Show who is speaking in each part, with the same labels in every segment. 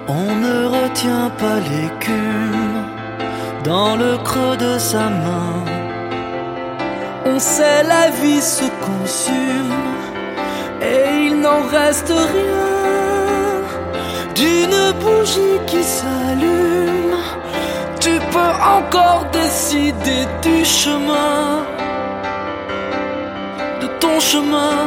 Speaker 1: On ne retient pas l'écume dans le creux de sa main. On sait la vie se consume et il n'en reste rien d'une bougie qui s'allume. Tu peux encore décider du chemin, de ton chemin.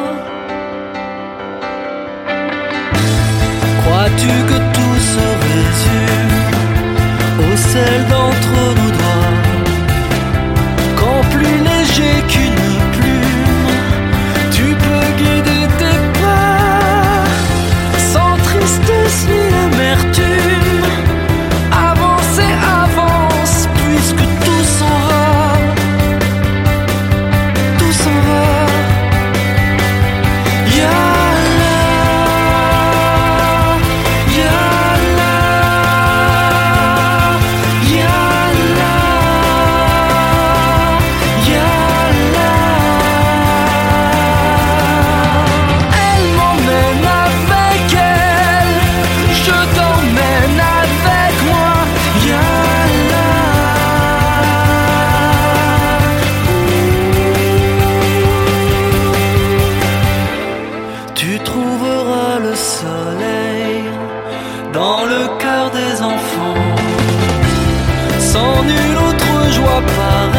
Speaker 1: Crois-tu que tout se résume au sel d'entre nos doigts, quand plus léger qu'une plume, tu peux guider tes pas, sans tristesse ni amertume. Avance et avance, puisque tout s'en va, tout s'en va. Tu trouveras le soleil dans le cœur des enfants, sans nulle autre joie pareille.